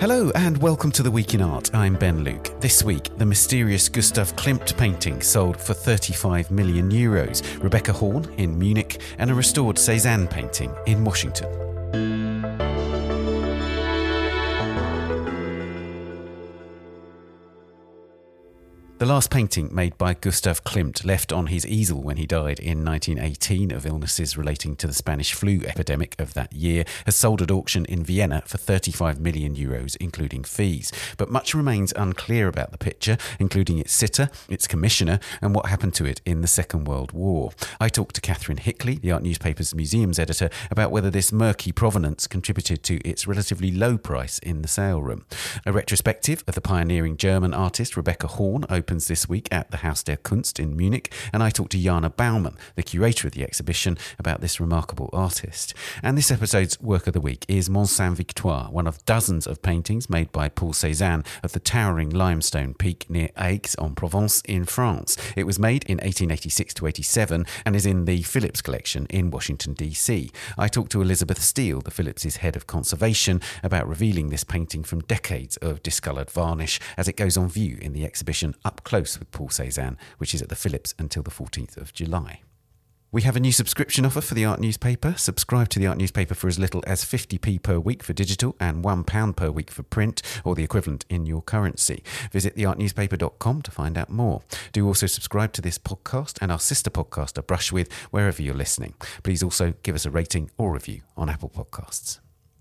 Hello and welcome to The Week in Art. I'm Ben Luke. This week, the mysterious Gustav Klimt painting sold for €35 million, Rebecca Horn in Munich, and a restored Cézanne painting in Washington. The last painting made by Gustav Klimt left on his easel when he died in 1918 of illnesses relating to the Spanish flu epidemic of that year has sold at auction in Vienna for €35 million, including fees. But much remains unclear about the picture, including its sitter, its commissioner, and what happened to it in the Second World War. I talked to Catherine Hickley, the art newspaper's museums editor, about whether this murky provenance contributed to its relatively low price in the sale room. A retrospective of the pioneering German artist Rebecca Horn opens this week at the Haus der Kunst in Munich, and I talked to Jana Baumann, the curator of the exhibition, about this remarkable artist. And this episode's work of the week is Mont Sainte-Victoire, one of dozens of paintings made by Paul Cézanne of the towering limestone peak near Aix-en-Provence in France. It was made in 1886-87 and is in the Phillips collection in Washington, D.C. I talked to Elizabeth Steele, the Phillips' head of conservation, about revealing this painting from decades of discoloured varnish as it goes on view in the exhibition Up Close with Paul Cézanne, which is at the Phillips until the 14th of July. We have a new subscription offer for the Art Newspaper. Subscribe to the Art Newspaper for as little as 50p per week for digital and £1 per week for print, or the equivalent in your currency. Visit theartnewspaper.com to find out more. Do also subscribe to this podcast and our sister podcast, A Brush With, wherever you're listening. Please also give us a rating or review on Apple Podcasts.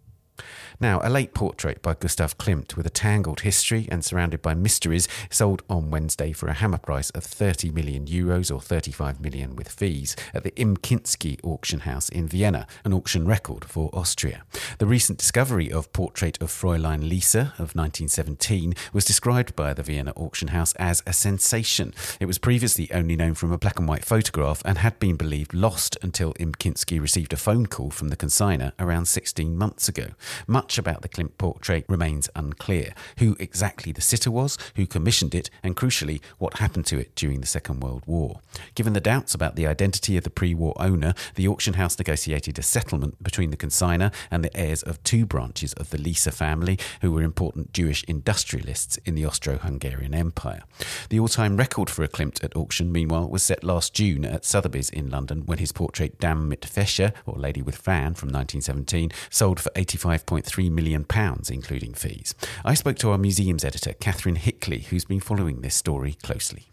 Now, a late portrait by Gustav Klimt with a tangled history and surrounded by mysteries sold on Wednesday for a hammer price of €30 million or 35 million with fees at the Im Kinski auction house in Vienna, an auction record for Austria. The recent discovery of Portrait of Fräulein Lisa of 1917 was described by the Vienna auction house as a sensation. It was previously only known from a black and white photograph and had been believed lost until Im Kinski received a phone call from the consignor around 16 months ago. Much about the Klimt portrait remains unclear. Who exactly the sitter was, who commissioned it, and crucially, what happened to it during the Second World War. Given the doubts about the identity of the pre-war owner, the auction house negotiated a settlement between the consignor and the heirs of two branches of the Lisa family, who were important Jewish industrialists in the Austro-Hungarian Empire. The all-time record for a Klimt at auction, meanwhile, was set last June at Sotheby's in London when his portrait Dame mit Fächer, or Lady with Fan, from 1917, sold for £85.3 million, including fees. I spoke to our museums editor, Catherine Hickley, who's been following this story closely.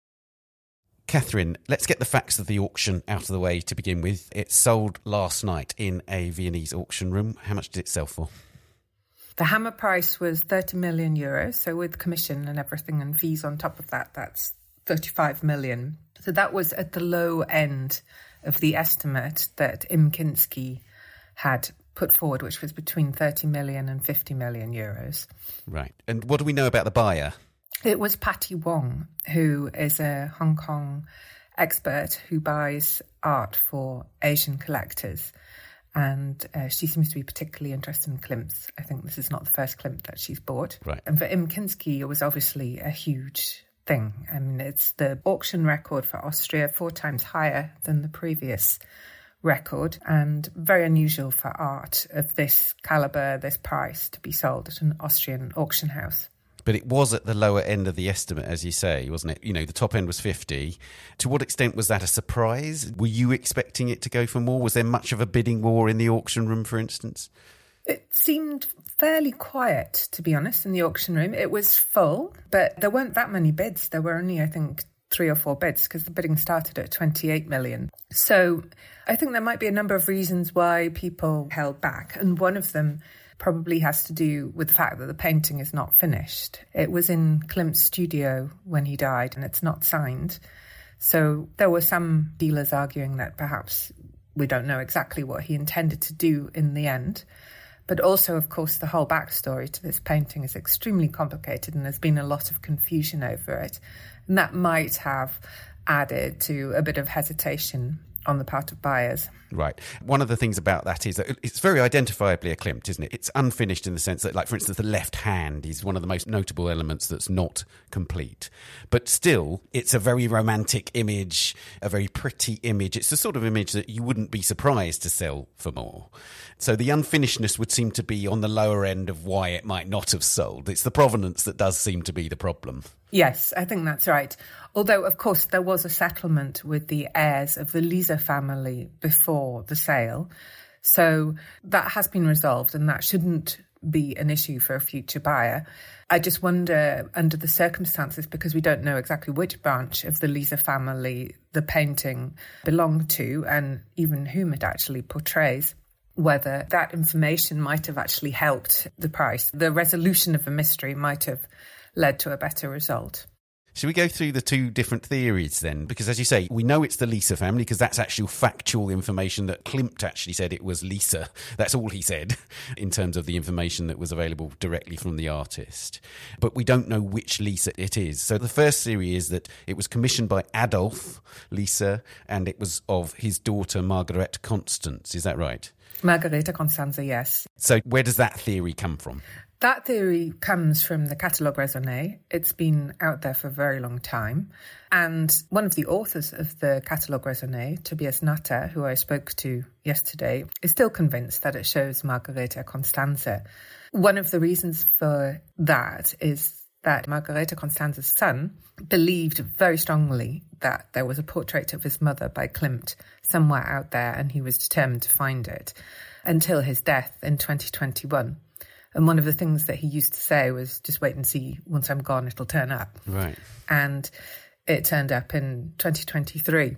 Catherine, let's get the facts of the auction out of the way to begin with. It sold last night in a Viennese auction room. How much did it sell for? The hammer price was €30 million, so with commission and everything and fees on top of that, that's 35 million. So that was at the low end of the estimate that Im Kinski had put forward, which was between 30 million and 50 million euros. Right. And what do we know about the buyer? It was Patty Wong, who is a Hong Kong expert who buys art for Asian collectors. And she seems to be particularly interested in Klimts. I think this is not the first Klimt that she's bought. Right. And for Im Kinski, it was obviously a huge thing. I mean, it's the auction record for Austria, 4 times higher than the previous record, and very unusual for art of this calibre, this price, to be sold at an Austrian auction house. But it was at the lower end of the estimate, as you say, wasn't it? You know, the top end was 50. To what extent was that a surprise? Were you expecting it to go for more? Was there much of a bidding war in the auction room, for instance? It seemed fairly quiet, to be honest, in the auction room. It was full, but there weren't that many bids. There were only, I think, 3 or 4 bids because the bidding started at 28 million. So I think there might be a number of reasons why people held back. And one of them probably has to do with the fact that the painting is not finished. It was in Klimt's studio when he died and it's not signed. So there were some dealers arguing that perhaps we don't know exactly what he intended to do in the end. But also, of course, the whole backstory to this painting is extremely complicated and there's been a lot of confusion over it. And that might have added to a bit of hesitation on the part of buyers. Right. One of the things about that is that it's very identifiably a Klimt, isn't it? It's unfinished in the sense that, like, for instance, the left hand is one of the most notable elements that's not complete. But still, it's a very romantic image, a very pretty image. It's the sort of image that you wouldn't be surprised to sell for more. So the unfinishedness would seem to be on the lower end of why it might not have sold. It's the provenance that does seem to be the problem. Yes, I think that's right. Although, of course, there was a settlement with the heirs of the Lisa family before the sale. So that has been resolved and that shouldn't be an issue for a future buyer. I just wonder, under the circumstances, because we don't know exactly which branch of the Lisa family the painting belonged to and even whom it actually portrays, whether that information might have actually helped the price. The resolution of the mystery might have led to a better result. Should we go through the two different theories then? Because, as you say, we know it's the Lisa family because that's actual factual information that Klimt actually said it was Lisa. That's all he said in terms of the information that was available directly from the artist. But we don't know which Lisa it is. So the first theory is that it was commissioned by Adolf Lisa and it was of his daughter Margarete Constance. Is that right? Margarete Constanze, yes. So where does that theory come from? That theory comes from the Catalogue Raisonné. It's been out there for a very long time. And one of the authors of the Catalogue Raisonné, Tobias Natter, who I spoke to yesterday, is still convinced that it shows Margarete Constanze. One of the reasons for that is that Margarete Constanze's son believed very strongly that there was a portrait of his mother by Klimt somewhere out there, and he was determined to find it until his death in 2021. And one of the things that he used to say was, just wait and see, once I'm gone, it'll turn up. Right. And it turned up in 2023.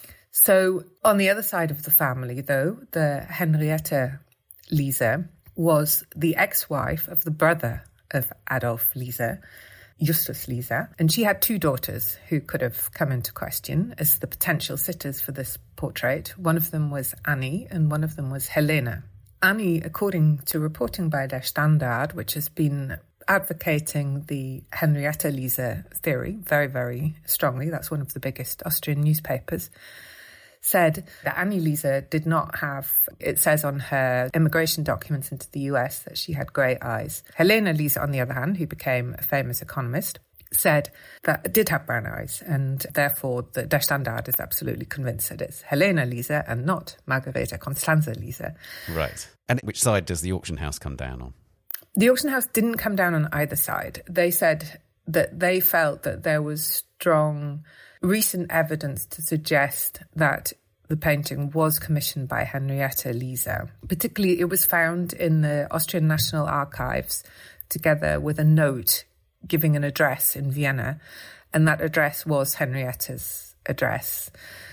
So on the other side of the family, though, the Henriette Lisa was the ex-wife of the brother of Adolf Lisa, Justus Lisa. And she had two daughters who could have come into question as the potential sitters for this portrait. One of them was Annie and one of them was Helena. Annie, according to reporting by Der Standard, which has been advocating the Henriette Lisa theory very, very strongly, that's one of the biggest Austrian newspapers, said that Annie Lisa did not have, it says on her immigration documents into the US that she had grey eyes. Helena Lisa, on the other hand, who became a famous economist, said that it did have brown eyes, and therefore the Der Standard is absolutely convinced that it's Helena Lisa and not Margarete Constanze Lisa. Right. And which side does the auction house come down on? The auction house didn't come down on either side. They said that they felt that there was strong recent evidence to suggest that the painting was commissioned by Henriette Lisa. Particularly, it was found in the Austrian National Archives together with a note giving an address in Vienna, and that address was Henriette's address.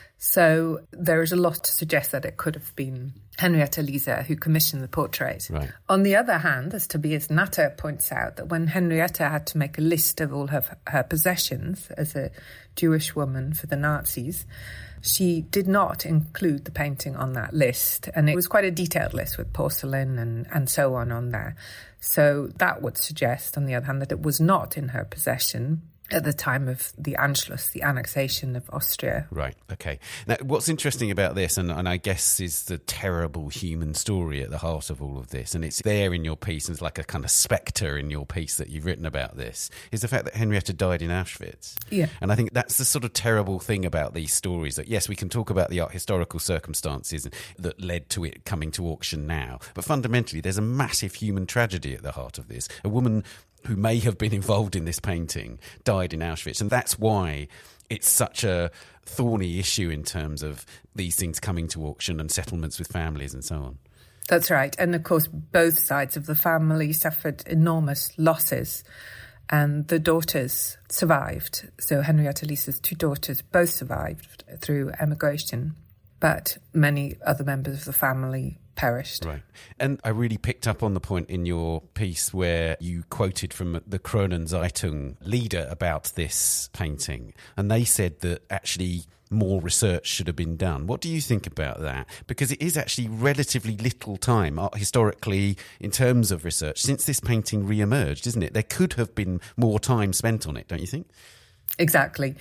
So there is a lot to suggest that it could have been Henriette Lisa who commissioned the portrait. Right. On the other hand, as Tobias Natter points out, that when Henriette had to make a list of all her possessions as a Jewish woman for the Nazis, she did not include the painting on that list. And it was quite a detailed list with porcelain and so on there. So that would suggest, on the other hand, that it was not in her possession at the time of the Anschluss, the annexation of Austria. Right, okay. Now, what's interesting about this, and I guess is the terrible human story at the heart of all of this, and it's there in your piece, and it's like a kind of spectre in your piece that you've written about this, is the fact that Henriette died in Auschwitz. Yeah. And I think that's the sort of terrible thing about these stories, that yes, we can talk about the historical circumstances that led to it coming to auction now, but fundamentally there's a massive human tragedy at the heart of this. A woman who may have been involved in this painting died in Auschwitz. And that's why it's such a thorny issue in terms of these things coming to auction and settlements with families and so on. That's right. And of course, both sides of the family suffered enormous losses. And the daughters survived. So Henriette Lisa's two daughters both survived through emigration. But many other members of the family perished. Right. And I really picked up on the point in your piece where you quoted from the Kronen Zeitung leader about this painting. And they said that actually more research should have been done. What do you think about that? Because it is actually relatively little time historically in terms of research since this painting re-emerged, isn't it? There could have been more time spent on it, don't you think? Exactly.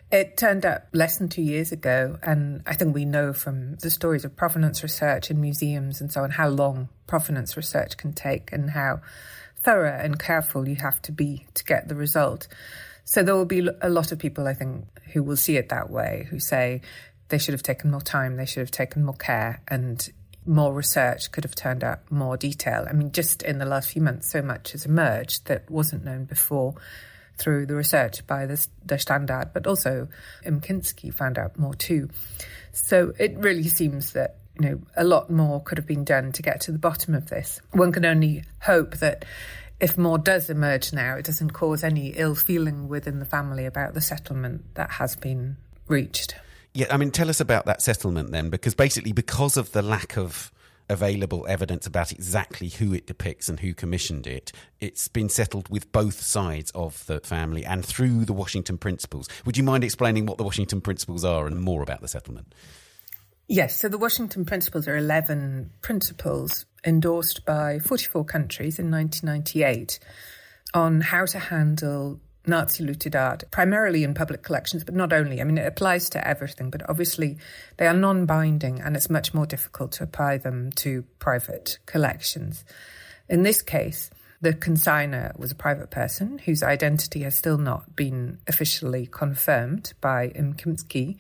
It turned up less than 2 years ago, and I think we know from the stories of provenance research in museums and so on how long provenance research can take and how thorough and careful you have to be to get the result. So there will be a lot of people, I think, who will see it that way, who say they should have taken more time, they should have taken more care, and more research could have turned out more detail. I mean, just in the last few months, so much has emerged that wasn't known before through the research by the Standard, but also Imkinski found out more too. So it really seems that, a lot more could have been done to get to the bottom of this. One can only hope that if more does emerge now, it doesn't cause any ill feeling within the family about the settlement that has been reached. Yeah, I mean, tell us about that settlement then, because of the lack of available evidence about exactly who it depicts and who commissioned it, it's been settled with both sides of the family and through the Washington Principles. Would you mind explaining what the Washington Principles are and more about the settlement? Yes, so the Washington Principles are 11 principles endorsed by 44 countries in 1998 on how to handle Nazi looted art, primarily in public collections, but not only. I mean, it applies to everything, but obviously they are non-binding and it's much more difficult to apply them to private collections. In this case, the consigner was a private person whose identity has still not been officially confirmed by Imkinski.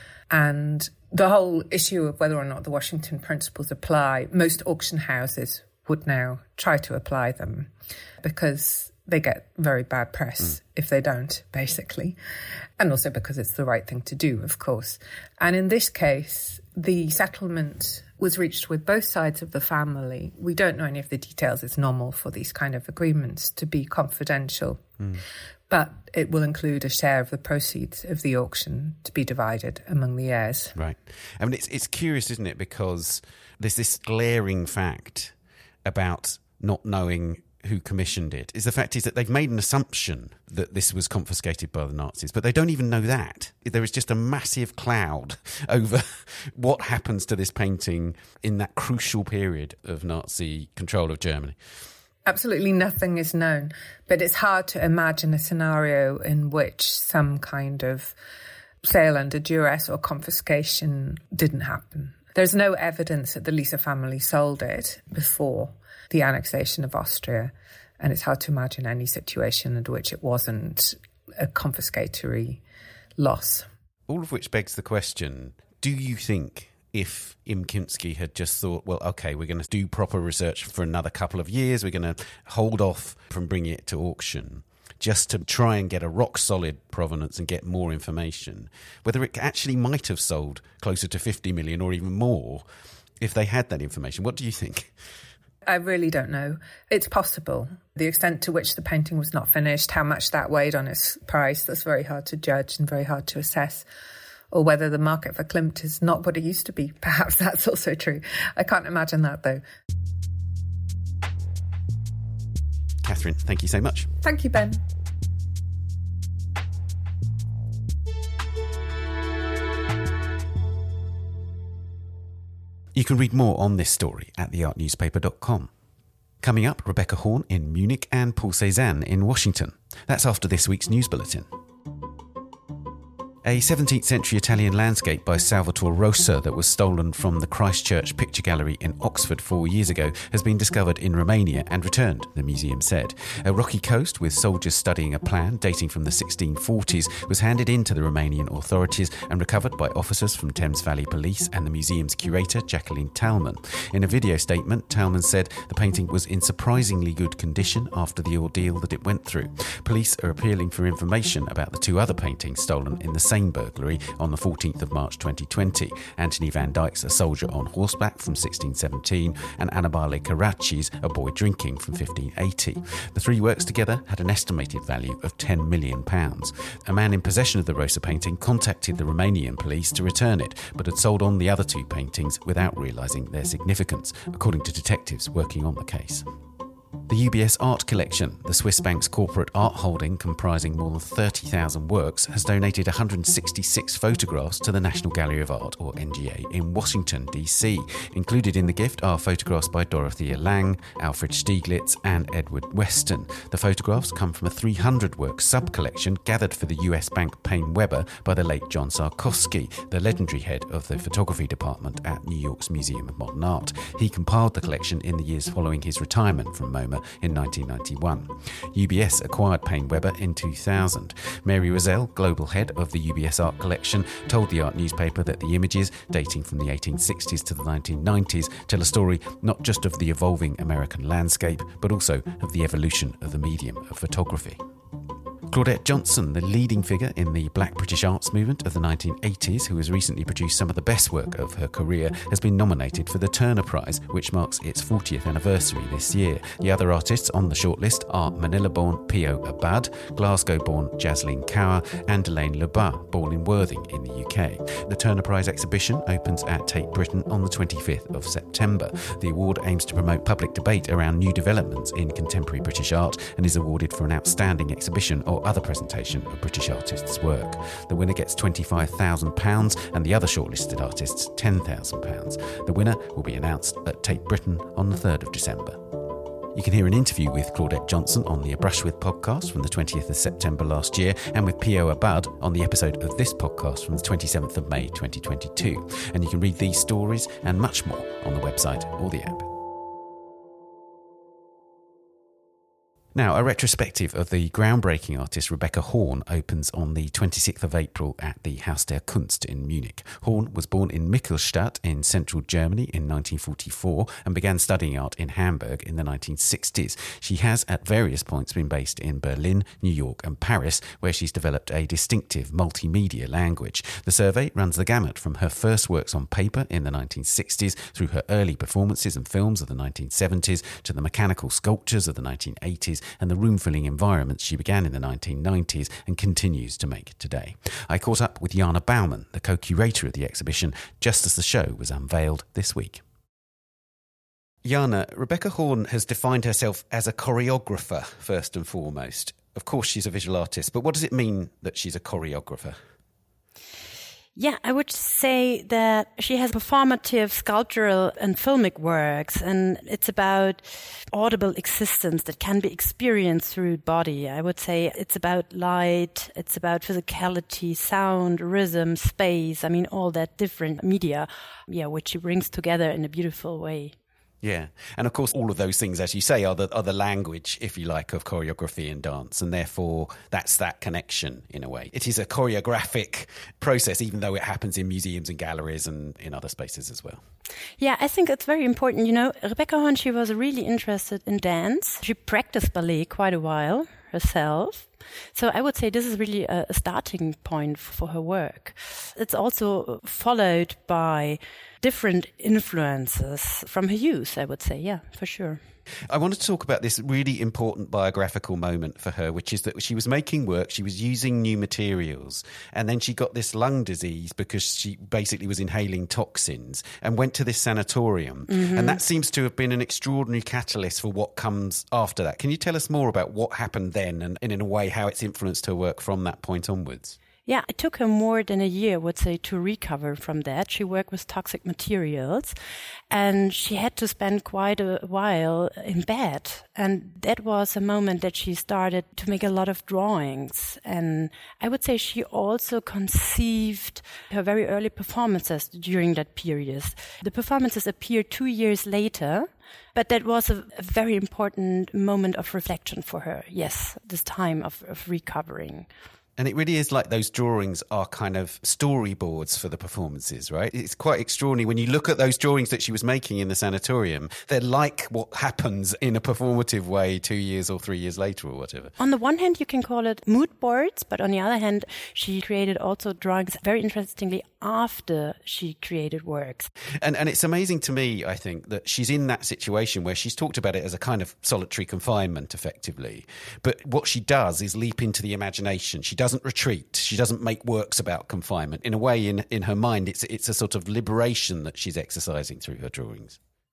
And the whole issue of whether or not the Washington Principles apply, most auction houses would now try to apply them because they get very bad press if they don't, basically. And also because it's the right thing to do, of course. And in this case, the settlement was reached with both sides of the family. We don't know any of the details. It's normal for these kind of agreements to be confidential. But it will include a share of the proceeds of the auction to be divided among the heirs. Right. I mean, it's curious, isn't it? Because there's this glaring fact about not knowing who commissioned it. The fact is that they've made an assumption that this was confiscated by the Nazis, but they don't even know that. There is just a massive cloud over what happens to this painting in that crucial period of Nazi control of Germany. Absolutely nothing is known, but it's hard to imagine a scenario in which some kind of sale under duress or confiscation didn't happen. There's no evidence that the Lisa family sold it before the annexation of Austria, and it's hard to imagine any situation in which it wasn't a confiscatory loss. All of which begs the question, do you think if Imkinski had just thought, well, OK, we're going to do proper research for another couple of years, we're going to hold off from bringing it to auction just to try and get a rock-solid provenance and get more information, whether it actually might have sold closer to 50 million or even more if they had that information? What do you think? I really don't know. It's possible. The extent to which the painting was not finished, how much that weighed on its price, that's very hard to judge and very hard to assess. Or whether the market for Klimt is not what it used to be. Perhaps that's also true. I can't imagine that, though. Catherine, thank you so much. Thank you, Ben. You can read more on this story at theartnewspaper.com. Coming up, Rebecca Horn in Munich and Paul Cézanne in Washington. That's after this week's news bulletin. A 17th century Italian landscape by Salvatore Rosa that was stolen from the Christchurch Picture Gallery in Oxford 4 years ago has been discovered in Romania and returned, the museum said. A rocky coast with soldiers studying a plan dating from the 1640s was handed in to the Romanian authorities and recovered by officers from Thames Valley Police and the museum's curator, Jacqueline Talman. In a video statement, Talman said the painting was in surprisingly good condition after the ordeal that it went through. Police are appealing for information about the two other paintings stolen in the same burglary on the 14th of March 2020. Anthony van Dyck's A Soldier on Horseback from 1617 and Annibale Carracci's A Boy Drinking from 1580. The three works together had an estimated value of £10 million. A man in possession of the Rosa painting contacted the Romanian police to return it, but had sold on the other two paintings without realising their significance, according to detectives working on the case. The UBS Art Collection, the Swiss bank's corporate art holding comprising more than 30,000 works, has donated 166 photographs to the National Gallery of Art, or NGA, in Washington, D.C. Included in the gift are photographs by Dorothea Lange, Alfred Stieglitz and Edward Weston. The photographs come from a 300-work sub-collection gathered for the US bank PaineWebber by the late John Sarkowski, the legendary head of the photography department at New York's Museum of Modern Art. He compiled the collection in the years following his retirement from MoMA in 1991. UBS acquired PaineWebber in 2000. Mary Rozelle, global head of the UBS Art Collection, told the art newspaper that the images, dating from the 1860s to the 1990s, tell a story not just of the evolving American landscape, but also of the evolution of the medium of photography. Claudette Johnson, the leading figure in the Black British arts movement of the 1980s, who has recently produced some of the best work of her career, has been nominated for the Turner Prize, which marks its 40th anniversary this year. The other artists on the shortlist are Manila-born Pio Abad, Glasgow-born Jasleen Kaur, and Elaine Lebas, born in Worthing in the UK. The Turner Prize exhibition opens at Tate Britain on the 25th of September. The award aims to promote public debate around new developments in contemporary British art and is awarded for an outstanding exhibition or other presentation of British artists' work. The winner gets £25,000 and the other shortlisted artists £10,000. The winner will be announced at Tate Britain on the 3rd of December. You can hear an interview with Claudette Johnson on the A Brush With podcast from the 20th of September last year, and with Pio Abad on the episode of this podcast from the 27th of May 2022. And you can read these stories and much more on the website or the app. Now, a retrospective of the groundbreaking artist Rebecca Horn opens on the 26th of April at the Haus der Kunst in Munich. Horn was born in Michelstadt in central Germany in 1944 and began studying art in Hamburg in the 1960s. She has at various points been based in Berlin, New York and Paris, where she's developed a distinctive multimedia language. The survey runs the gamut from her first works on paper in the 1960s through her early performances and films of the 1970s to the mechanical sculptures of the 1980s and the room-filling environments she began in the 1990s and continues to make today. I caught up with Jana Baumann, the co-curator of the exhibition, just as the show was unveiled this week. Jana, Rebecca Horn has defined herself as a choreographer, first and foremost. Of course, she's a visual artist, but what does it mean that she's a choreographer? Yeah, I would say that she has performative, sculptural and filmic works, and it's about audible existence that can be experienced through body. I would say it's about light, it's about physicality, sound, rhythm, space, all that different media, which she brings together in a beautiful way. Yeah. And of course, all of those things, as you say, are the language, if you like, of choreography and dance. And therefore, that's that connection in a way. It is a choreographic process, even though it happens in museums and galleries and in other spaces as well. Yeah, I think it's very important. Rebecca Horn, she was really interested in dance. She practiced ballet quite a while herself. So I would say this is really a starting point for her work. It's also followed by different influences from her youth, I would say. Yeah, for sure. I wanted to talk about this really important biographical moment for her, which is that she was making work, she was using new materials, and then she got this lung disease because she basically was inhaling toxins and went to this sanatorium. Mm-hmm. And that seems to have been an extraordinary catalyst for what comes after that. Can you tell us more about what happened then and in a way how it's influenced her work from that point onwards? Yeah, it took her more than a year, I would say, to recover from that. She worked with toxic materials and she had to spend quite a while in bed. And that was a moment that she started to make a lot of drawings. And I would say she also conceived her very early performances during that period. The performances appeared 2 years later. But that was a very important moment of reflection for her. Yes, this time of recovering. And it really is like those drawings are kind of storyboards for the performances, right? It's quite extraordinary when you look at those drawings that she was making in the sanatorium. They're like what happens in a performative way 2 years or 3 years later or whatever. On the one hand, you can call it mood boards, but on the other hand, she created also drawings very interestingly after she created works. And it's amazing to me, I think, that she's in that situation where she's talked about it as a kind of solitary confinement, effectively. But what she does is leap into the imagination. She doesn't retreat. She doesn't make works about confinement. In a way, in her mind, it's a sort of liberation that she's exercising through her drawings.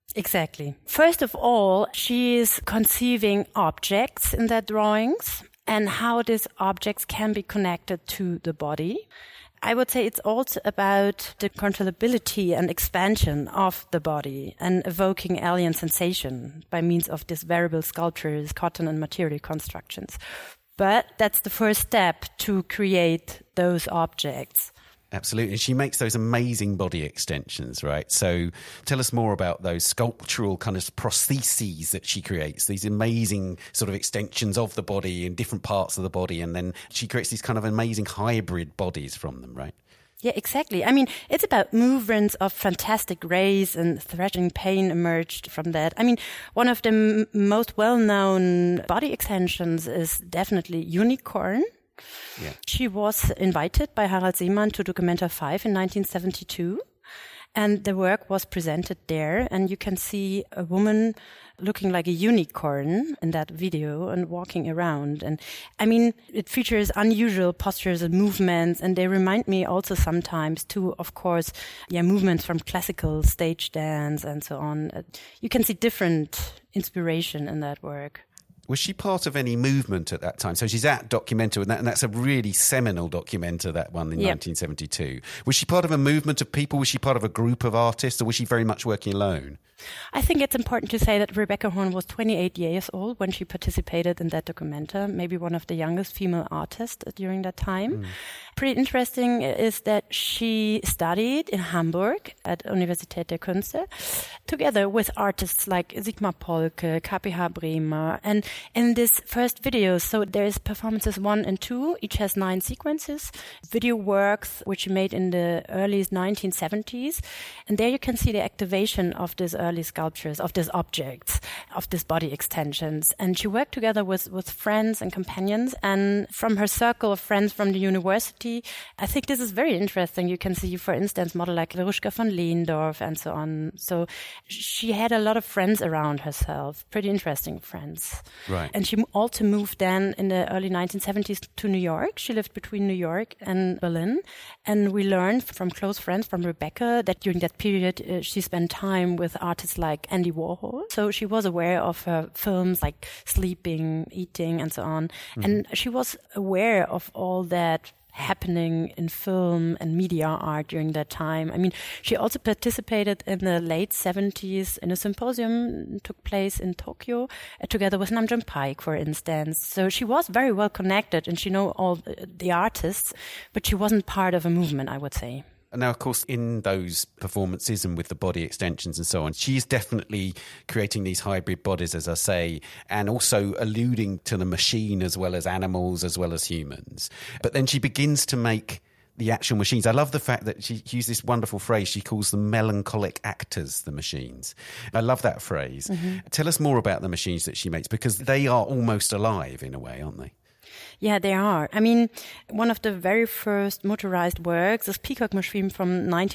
Exactly. First of all, she is conceiving objects in their drawings and how these objects can be connected to the body. I would say it's also about the controllability and expansion of the body and evoking alien sensation by means of these variable sculptures, cotton and material constructions. But that's the first step to create those objects. Absolutely. And she makes those amazing body extensions, right? So tell us more about those sculptural kind of prostheses that she creates, these amazing sort of extensions of the body in different parts of the body. And then she creates these kind of amazing hybrid bodies from them, right? Yeah, exactly. I mean, it's about movements of fantastic rays and thrashing pain emerged from that. I mean, one of the most well-known body extensions is definitely Unicorn. Yeah. She was invited by Harald Seemann to Documenta 5 in 1972, and the work was presented there, and you can see a woman looking like a unicorn in that video and walking around. And I mean, it features unusual postures and movements, and they remind me also sometimes too, of course, movements from classical stage dance and so on. You can see different inspiration in that work. Was she part of any movement at that time? So she's at Documenta, and that's a really seminal Documenta, that one in 1972. Was she part of a movement of people? Was she part of a group of artists, or was she very much working alone? I think it's important to say that Rebecca Horn was 28 years old when she participated in that Documenta, maybe one of the youngest female artists during that time. Pretty interesting is that she studied in Hamburg at Universität der Künste together with artists like Sigmar Polke, KPH Bremer, and in this first video, so there's performances 1 and 2, each has 9 sequences, video works which she made in the early 1970s, and there you can see the activation of these early sculptures, of these objects, of these body extensions, and she worked together with friends and companions, and from her circle of friends from the university, I think this is very interesting. You can see, for instance, model like Veruschka von Lehndorff and so on. So she had a lot of friends around herself, pretty interesting friends. Right. And she also moved then in the early 1970s to New York. She lived between New York and Berlin. And we learned from close friends, from Rebecca, that during that period she spent time with artists like Andy Warhol. So she was aware of her films like Sleeping, Eating, and so on. Mm-hmm. And she was aware of all that happening in film and media art during that time. I mean, she also participated in the late 70s in a symposium that took place in Tokyo together with Nam June Paik, for instance. So she was very well connected and she knew all the artists, but she wasn't part of a movement, I would say. Now, of course, in those performances and with the body extensions and so on, she's definitely creating these hybrid bodies, as I say, and also alluding to the machine as well as animals, as well as humans. But then she begins to make the actual machines. I love the fact that she used this wonderful phrase. She calls them melancholic actors, the machines. I love that phrase. Mm-hmm. Tell us more about the machines that she makes, because they are almost alive in a way, aren't they? Yeah, they are. I mean, one of the very first motorized works is Peacock Machine from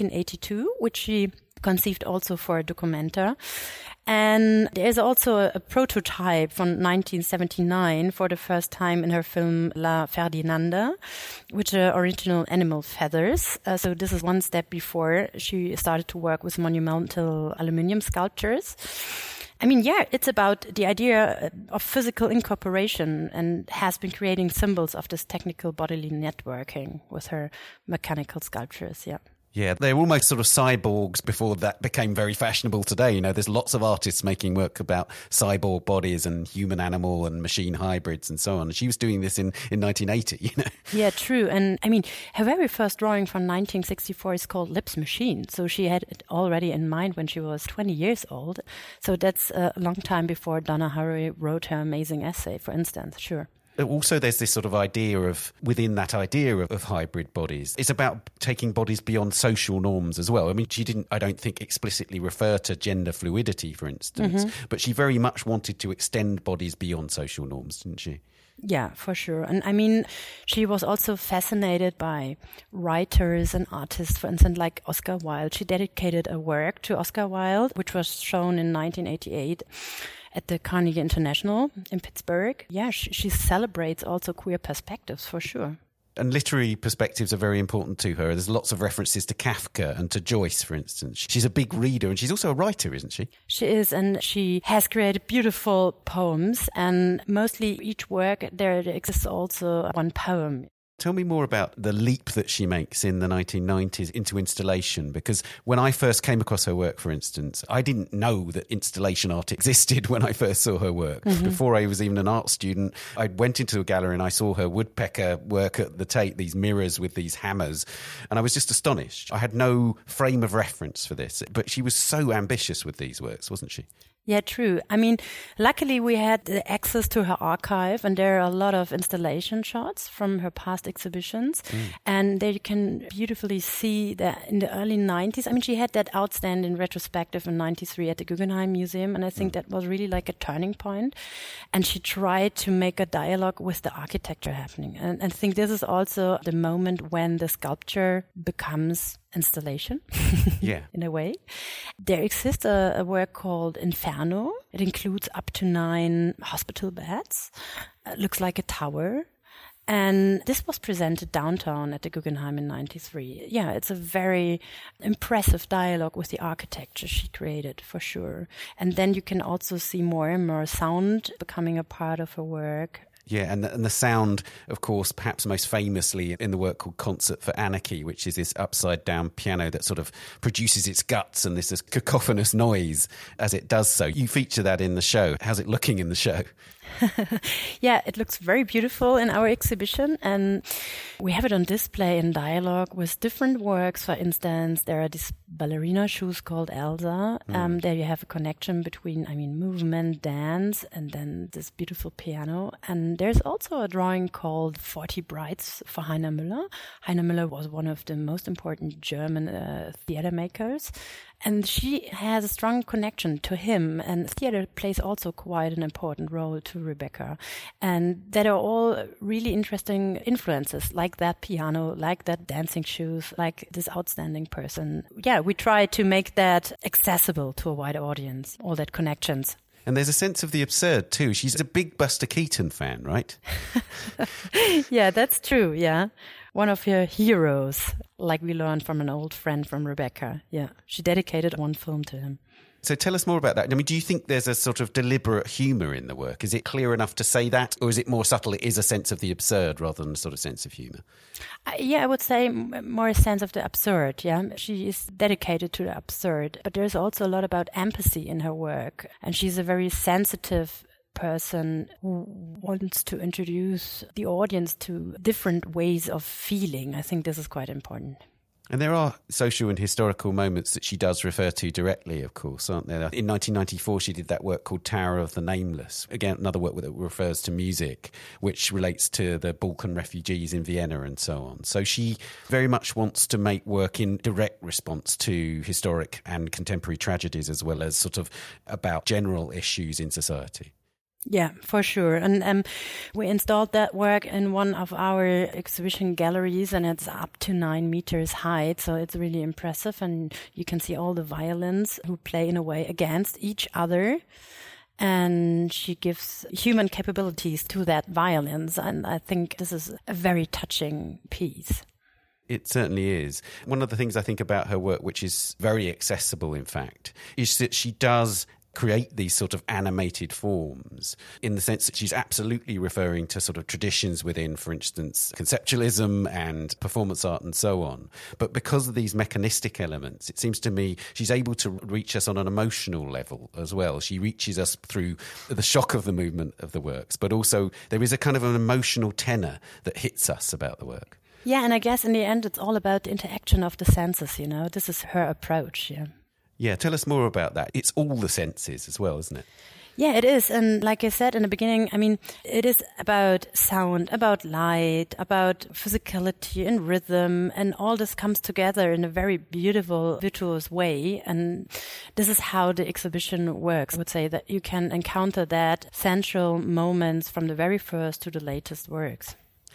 1982, which she conceived also for a Documenta. And there's also a prototype from 1979 for the first time in her film La Ferdinanda, which are original animal feathers. So this is one step before she started to work with monumental aluminium sculptures. I mean, yeah, it's about the idea of physical incorporation and has been creating symbols of this technical bodily networking with her mechanical sculptures, yeah. Yeah, they're almost sort of cyborgs before that became very fashionable today. You know, there's lots of artists making work about cyborg bodies and human animal and machine hybrids and so on. She was doing this in 1980, you know. Yeah, true. And I mean, her very first drawing from 1964 is called Lips Machine. So she had it already in mind when she was 20 years old. So that's a long time before Donna Haraway wrote her amazing essay, for instance, sure. Also, there's this sort of idea of, within that idea of hybrid bodies, it's about taking bodies beyond social norms as well. I mean, she didn't, I don't think, explicitly refer to gender fluidity, for instance, but she very much wanted to extend bodies beyond social norms, didn't she? Yeah, for sure. And I mean, she was also fascinated by writers and artists, for instance, like Oscar Wilde. She dedicated a work to Oscar Wilde, which was shown in 1988. At the Carnegie International in Pittsburgh. Yeah, she celebrates also queer perspectives, for sure. And literary perspectives are very important to her. There's lots of references to Kafka and to Joyce, for instance. She's a big reader and she's also a writer, isn't she? She is, and she has created beautiful poems, and mostly each work there exists also one poem. Tell me more about the leap that she makes in the 1990s into installation, because when I first came across her work, for instance, I didn't know that installation art existed when I first saw her work. Mm-hmm. Before I was even an art student, I went into a gallery and I saw her woodpecker work at the Tate, these mirrors with these hammers, and I was just astonished. I had no frame of reference for this, but she was so ambitious with these works, wasn't she? Yeah, true. I mean, luckily we had access to her archive, and there are a lot of installation shots from her past exhibitions. And there you can beautifully see that in the early 90s, I mean, she had that outstanding retrospective in 93 at the Guggenheim Museum, and I think that was really like a turning point. And she tried to make a dialogue with the architecture happening. And I think this is also the moment when the sculpture becomes installation, in a way. There exists a work called Inferno. It includes up to 9 hospital beds. It looks like a tower. And this was presented downtown at the Guggenheim in 93. Yeah, it's a very impressive dialogue with the architecture she created, for sure. And then you can also see more and more sound becoming a part of her work. Yeah, and the sound, of course, perhaps most famously in the work called Concert for Anarchy, which is this upside-down piano that sort of produces its guts and this cacophonous noise as it does so. You feature that in the show. How's it looking in the show? Yeah, it looks very beautiful in our exhibition, and we have it on display in dialogue with different works. For instance, there are these ballerina shoes called Elsa. There you have a connection between, movement, dance, and then this beautiful piano. And there's also a drawing called 40 Brides for Heiner Müller. Heiner Müller was one of the most important German theater makers. And she has a strong connection to him, and theater plays also quite an important role to Rebecca. And that are all really interesting influences, like that piano, like that dancing shoes, like this outstanding person. Yeah, we try to make that accessible to a wider audience, all that connections. And there's a sense of the absurd too. She's a big Buster Keaton fan, right? Yeah, that's true, yeah. One of her heroes, like we learned from an old friend from Rebecca. Yeah, she dedicated one film to him. So tell us more about that. Do you think there's a sort of deliberate humour in the work? Is it clear enough to say that? Or is it more subtle? It is a sense of the absurd rather than a sort of sense of humour? I would say more a sense of the absurd, yeah. She is dedicated to the absurd. But there's also a lot about empathy in her work. And she's a very sensitive person who wants to introduce the audience to different ways of feeling. I think this is quite important. And there are social and historical moments that she does refer to directly, of course, aren't there? In 1994, she did that work called Tower of the Nameless. Again, another work that refers to music, which relates to the Balkan refugees in Vienna and so on. So she very much wants to make work in direct response to historic and contemporary tragedies, as well as sort of about general issues in society. Yeah, for sure. And we installed that work in one of our exhibition galleries, and it's up to 9 meters high. So it's really impressive. And you can see all the violins who play in a way against each other. And she gives human capabilities to that violence. And I think this is a very touching piece. It certainly is. One of the things I think about her work, which is very accessible, in fact, is that she does create these sort of animated forms in the sense that she's absolutely referring to sort of traditions within, for instance, conceptualism and performance art and so on. But because of these mechanistic elements, it seems to me she's able to reach us on an emotional level as well. She reaches us through the shock of the movement of the works, but also there is a kind of an emotional tenor that hits us about the work. Yeah, and I guess in the end it's all about the interaction of the senses, This is her approach, yeah. Yeah, tell us more about that. It's all the senses as well, isn't it? Yeah, it is. And like I said in the beginning, it is about sound, about light, about physicality and rhythm, and all this comes together in a very beautiful, virtuous way. And this is how the exhibition works. I would say that you can encounter that central moments from the very first to the latest works.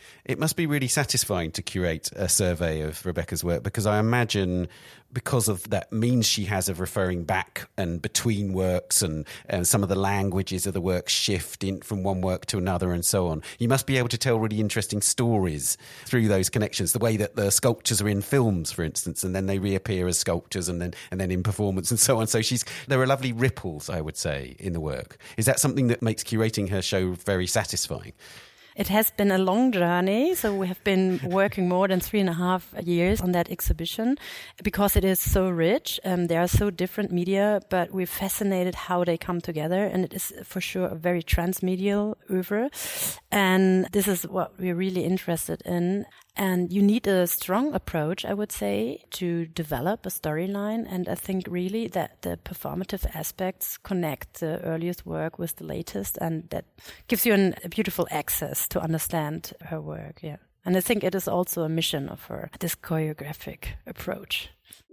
It must be really satisfying to curate a survey of Rebecca's work, because I imagine because of that means she has of referring back and between works, and some of the languages of the work shift in from one work to another and so on. You must be able to tell really interesting stories through those connections, the way that the sculptures are in films, for instance, and then they reappear as sculptures and then in performance and so on. So there are lovely ripples, I would say, in the work. Is that something that makes curating her show very satisfying? It has been a long journey, so we have been working more than 3.5 years on that exhibition because it is so rich. There are so different media, but we're fascinated how they come together, and it is for sure a very transmedial oeuvre. And this is what we're really interested in. And you need a strong approach, I would say, to develop a storyline. And I think really that the performative aspects connect the earliest work with the latest, and that gives you a beautiful access to understand her work. Yeah. And I think it is also a mission of her, this choreographic approach.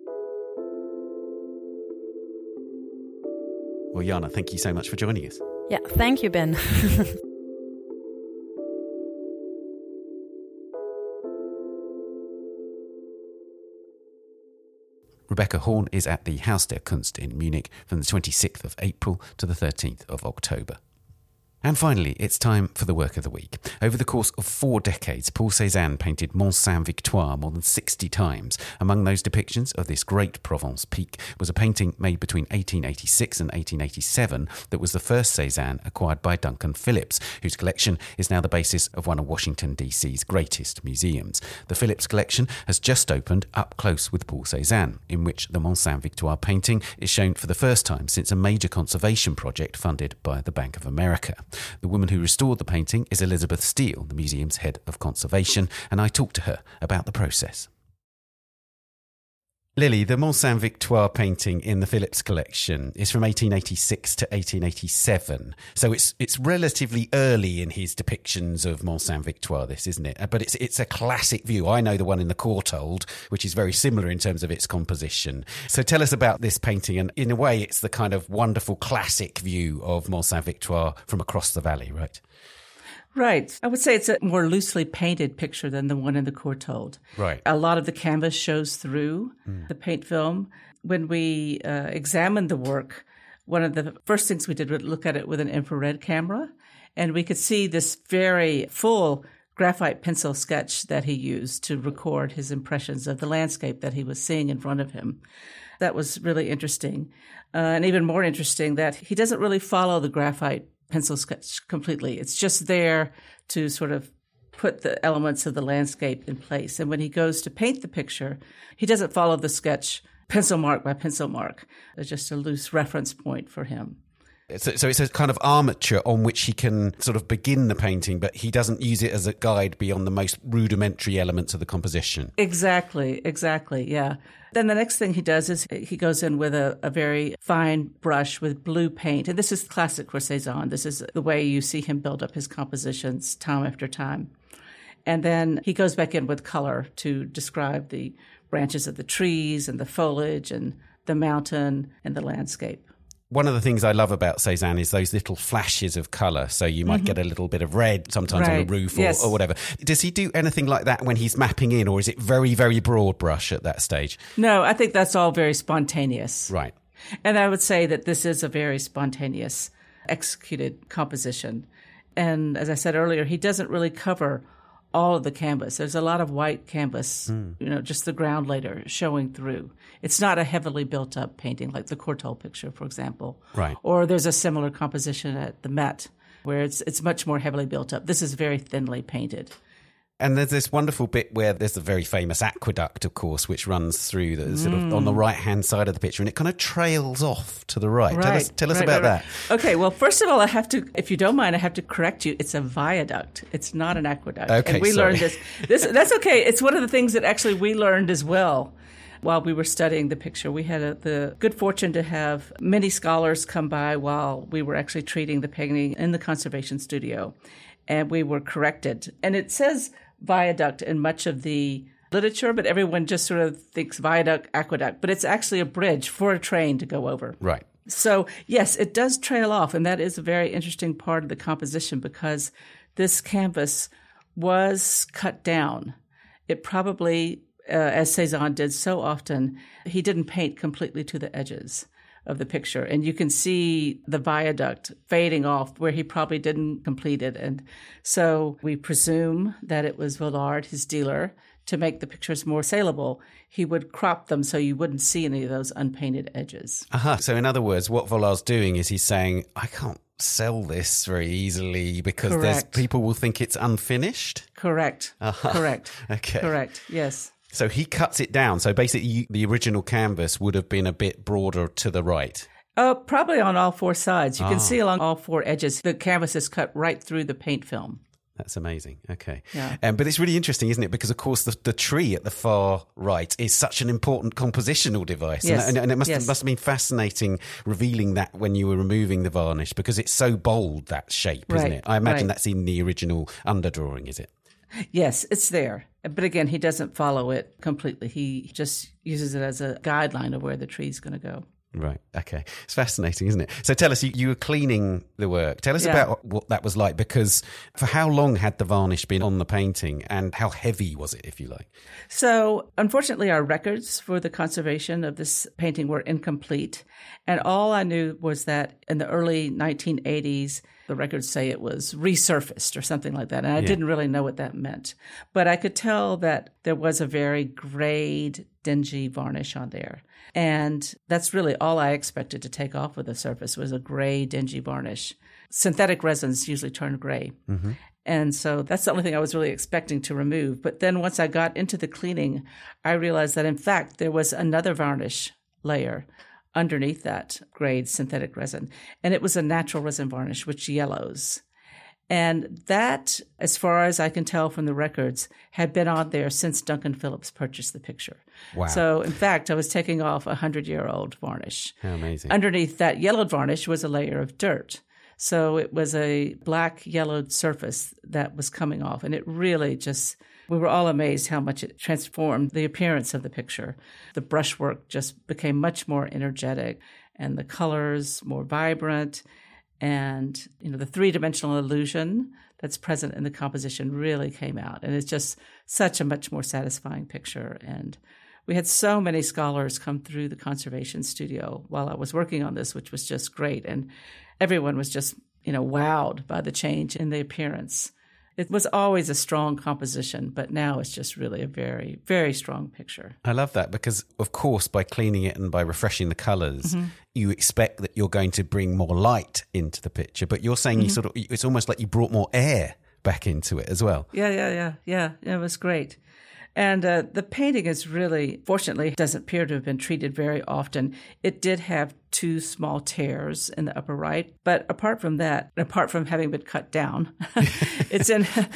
Well, Jana, thank you so much for joining us. Yeah, thank you, Ben. Rebecca Horn is at the Haus der Kunst in Munich from the 26th of April to the 13th of October. And finally, it's time for the work of the week. Over the course of 4 decades, Paul Cézanne painted Mont Saint-Victoire more than 60 times. Among those depictions of this great Provence peak was a painting made between 1886 and 1887 that was the first Cézanne acquired by Duncan Phillips, whose collection is now the basis of one of Washington, D.C.'s greatest museums. The Phillips collection has just opened Up Close with Paul Cézanne, in which the Mont Saint-Victoire painting is shown for the first time since a major conservation project funded by the Bank of America. The woman who restored the painting is Elizabeth Steele, the museum's head of conservation, and I talked to her about the process. Lily, the Mont Saint-Victoire painting in the Phillips collection is from 1886 to 1887. So it's relatively early in his depictions of Mont Saint-Victoire, this, isn't it? But it's a classic view. I know the one in the Courtauld, which is very similar in terms of its composition. So tell us about this painting. And in a way, it's the kind of wonderful classic view of Mont Saint-Victoire from across the valley, right? Right. I would say it's a more loosely painted picture than the one in the Courtauld. Right. A lot of the canvas shows through the paint film. When we examined the work, one of the first things we did was look at it with an infrared camera, and we could see this very full graphite pencil sketch that he used to record his impressions of the landscape that he was seeing in front of him. That was really interesting. And even more interesting that he doesn't really follow the graphite pencil sketch completely. It's just there to sort of put the elements of the landscape in place. And when he goes to paint the picture, he doesn't follow the sketch pencil mark by pencil mark. It's just a loose reference point for him. So it's a kind of armature on which he can sort of begin the painting, but he doesn't use it as a guide beyond the most rudimentary elements of the composition. Exactly, yeah. Then the next thing he does is he goes in with a very fine brush with blue paint. And this is classic for Cézanne. This is the way you see him build up his compositions time after time. And then he goes back in with color to describe the branches of the trees and the foliage and the mountain and the landscape. One of the things I love about Cézanne is those little flashes of colour. So you might get a little bit of red sometimes on a roof or whatever. Does he do anything like that when he's mapping in, or is it very, very broad brush at that stage? No, I think that's all very spontaneous. Right. And I would say that this is a very spontaneous executed composition. And as I said earlier, he doesn't really cover all of the canvas. There's a lot of white canvas, just the ground later showing through. It's not a heavily built up painting like the Courtauld picture, for example. Right. Or there's a similar composition at the Met where it's much more heavily built up. This is very thinly painted. And there's this wonderful bit where there's the very famous aqueduct, of course, which runs through the sort of on the right-hand side of the picture, and it kind of trails off to the right. Tell us about that. Okay, well, first of all, I have to, if you don't mind, I have to correct you. It's a viaduct. It's not an aqueduct. Okay, and we learned this. That's okay. It's one of the things that actually we learned as well while we were studying the picture. We had the good fortune to have many scholars come by while we were actually treating the painting in the conservation studio, and we were corrected. And it says viaduct in much of the literature, but everyone just sort of thinks viaduct, aqueduct, but it's actually a bridge for a train to go over. Right. So, yes, it does trail off, and that is a very interesting part of the composition because this canvas was cut down. It probably, as Cézanne did so often, he didn't paint completely to the edges of the picture. And you can see the viaduct fading off where he probably didn't complete it. And so we presume that it was Vollard, his dealer, to make the pictures more saleable. He would crop them so you wouldn't see any of those unpainted edges. So in other words, what Vollard's doing is he's saying, I can't sell this very easily because there's people will think it's unfinished? Correct. Correct. Okay. Correct, yes. So he cuts it down. So basically, the original canvas would have been a bit broader to the right. Probably on all four sides. You can see along all four edges. The canvas is cut right through the paint film. That's amazing. Okay. Yeah. But it's really interesting, isn't it? Because, of course, the tree at the far right is such an important compositional device. Yes. And it must have been fascinating revealing that when you were removing the varnish, because it's so bold, that shape, isn't it? I imagine that's in the original underdrawing, is it? Yes, it's there. But again, he doesn't follow it completely. He just uses it as a guideline of where the tree's going to go. Right. Okay. It's fascinating, isn't it? So tell us, you were cleaning the work. Tell us about what that was like, because for how long had the varnish been on the painting and how heavy was it, if you like? So unfortunately, our records for the conservation of this painting were incomplete. And all I knew was that in the early 1980s, the records say it was resurfaced or something like that. And I didn't really know what that meant. But I could tell that there was a very grayed, dingy varnish on there. And that's really all I expected to take off of the surface was a gray, dingy varnish. Synthetic resins usually turn gray. Mm-hmm. And so that's the only thing I was really expecting to remove. But then once I got into the cleaning, I realized that, in fact, there was another varnish layer underneath that grayed synthetic resin. And it was a natural resin varnish, which yellows. And that, as far as I can tell from the records, had been on there since Duncan Phillips purchased the picture. Wow. So, in fact, I was taking off a 100-year-old varnish. How amazing. Underneath that yellowed varnish was a layer of dirt. So it was a black-yellowed surface that was coming off. And it really just, we were all amazed how much it transformed the appearance of the picture. The brushwork just became much more energetic and the colors more vibrant. And, the three-dimensional illusion that's present in the composition really came out. And it's just such a much more satisfying picture. And we had so many scholars come through the conservation studio while I was working on this, which was just great. And everyone was just, wowed by the change in the appearance. It was always a strong composition, but now it's just really a very, very strong picture. I love that because, of course, by cleaning it and by refreshing the colours, you expect that you're going to bring more light into the picture. But you're saying it's almost like you brought more air back into it as well. Yeah. It was great. And the painting is really, fortunately, doesn't appear to have been treated very often. It did have 2 small tears in the upper right. But apart from that, apart from having been cut down, it's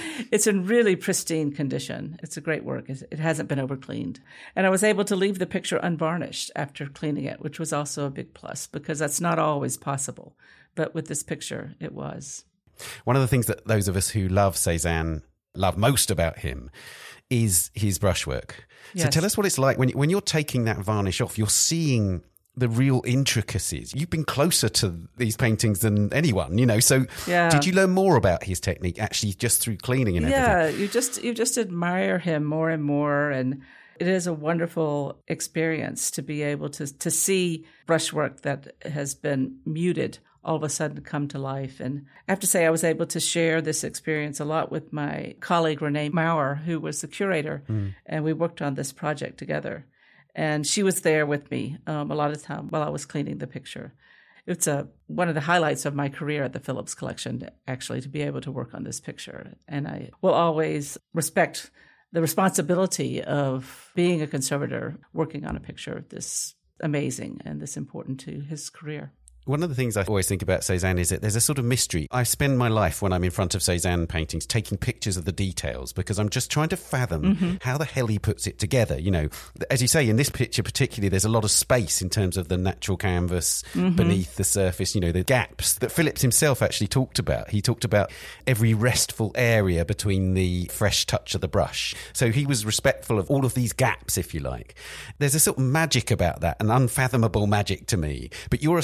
in really pristine condition. It's a great work. It hasn't been overcleaned. And I was able to leave the picture unvarnished after cleaning it, which was also a big plus because that's not always possible. But with this picture, it was. One of the things that those of us who love Cézanne love most about him is his brushwork. Yes. So tell us what it's like when you're taking that varnish off, you're seeing the real intricacies. You've been closer to these paintings than anyone, so did you learn more about his technique actually just through cleaning and everything? Yeah, you just admire him more and more, and it is a wonderful experience to be able to see brushwork that has been muted all of a sudden come to life. And I have to say I was able to share this experience a lot with my colleague, Renee Maurer, who was the curator, and we worked on this project together. And she was there with me a lot of the time while I was cleaning the picture. It's one of the highlights of my career at the Phillips Collection, actually, to be able to work on this picture. And I will always respect the responsibility of being a conservator working on a picture this amazing and this important to his career. One of the things I always think about Cézanne is that there's a sort of mystery. I spend my life when I'm in front of Cézanne paintings taking pictures of the details because I'm just trying to fathom how the hell he puts it together. As you say, in this picture particularly, there's a lot of space in terms of the natural canvas beneath the surface, the gaps that Phillips himself actually talked about. He talked about every restful area between the fresh touch of the brush. So he was respectful of all of these gaps, if you like. There's a sort of magic about that, an unfathomable magic to me. But you're a scientist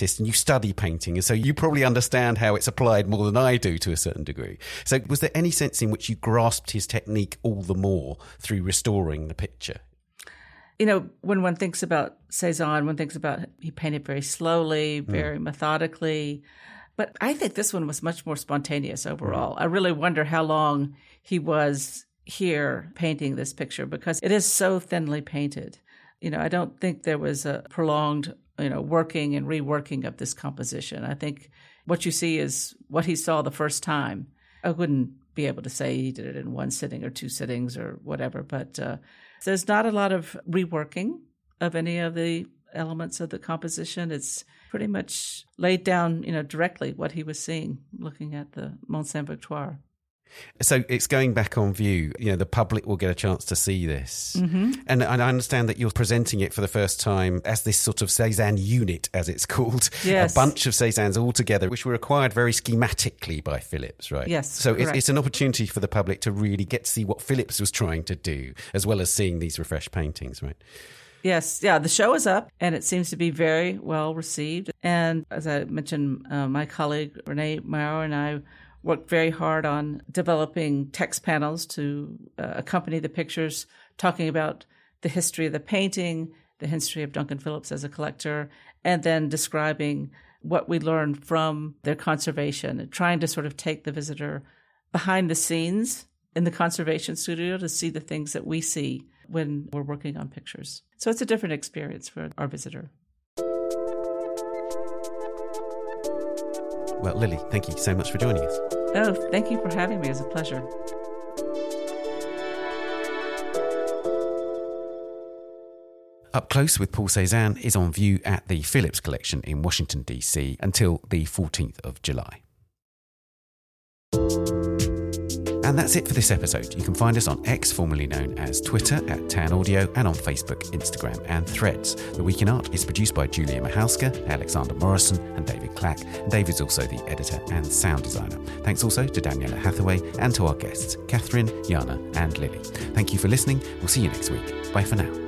artist and you study painting, and so you probably understand how it's applied more than I do to a certain degree. So was there any sense in which you grasped his technique all the more through restoring the picture? When one thinks about Cézanne, one thinks about he painted very slowly, very methodically. But I think this one was much more spontaneous overall. I really wonder how long he was here painting this picture, because it is so thinly painted. I don't think there was a prolonged, working and reworking of this composition. I think what you see is what he saw the first time. I wouldn't be able to say he did it in one sitting or two sittings or whatever, but there's not a lot of reworking of any of the elements of the composition. It's pretty much laid down, directly what he was seeing looking at the Mont Saint-Victoire. So it's going back on view. The public will get a chance to see this. Mm-hmm. And I understand that you're presenting it for the first time as this sort of Cézanne unit, as it's called. Yes. A bunch of Cézannes all together, which were acquired very schematically by Philips, right? Yes, so correct. it's an opportunity for the public to really get to see what Philips was trying to do, as well as seeing these refreshed paintings, right? Yes, yeah, the show is up and it seems to be very well received. And as I mentioned, my colleague Renee Maurer and I worked very hard on developing text panels to accompany the pictures, talking about the history of the painting, the history of Duncan Phillips as a collector, and then describing what we learned from their conservation, and trying to sort of take the visitor behind the scenes in the conservation studio to see the things that we see when we're working on pictures. So it's a different experience for our visitor. Well, Lily, thank you so much for joining us. Oh, thank you for having me. It was a pleasure. Up Close with Paul Cézanne is on view at the Phillips Collection in Washington, D.C. until the 14th of July. And that's it for this episode. You can find us on X, formerly known as Twitter, at Tan Audio, and on Facebook, Instagram, and Threads. The Week in Art is produced by Julia Michalska, Alexander Morrison, and David Clack. And David's also the editor and sound designer. Thanks also to Daniela Hathaway and to our guests, Catherine, Jana, and Lily. Thank you for listening. We'll see you next week. Bye for now.